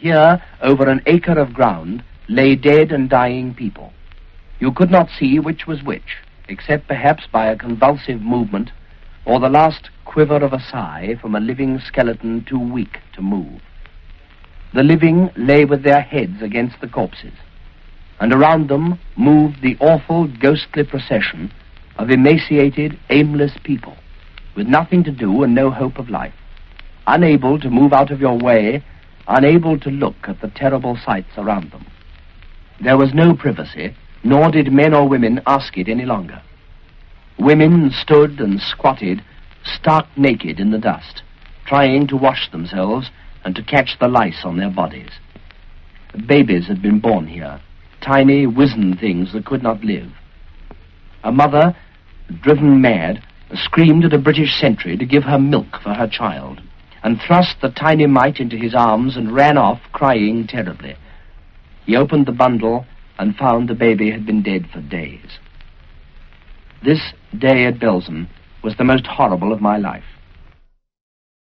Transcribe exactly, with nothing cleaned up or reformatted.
Here, over an acre of ground, lay dead and dying people. You could not see which was which, except perhaps by a convulsive movement or the last quiver of a sigh from a living skeleton too weak to move. The living lay with their heads against the corpses, and around them moved the awful ghostly procession of emaciated, aimless people, with nothing to do and no hope of life, unable to move out of your way, unable to look at the terrible sights around them. There was no privacy, nor did men or women ask it any longer. Women stood and squatted, stark naked in the dust, trying to wash themselves and to catch the lice on their bodies. Babies had been born here, tiny, wizened things that could not live. A mother, driven mad, screamed at a British sentry to give her milk for her child, and thrust the tiny mite into his arms and ran off, crying terribly. He opened the bundle and found the baby had been dead for days. This day at Belsen was the most horrible of my life.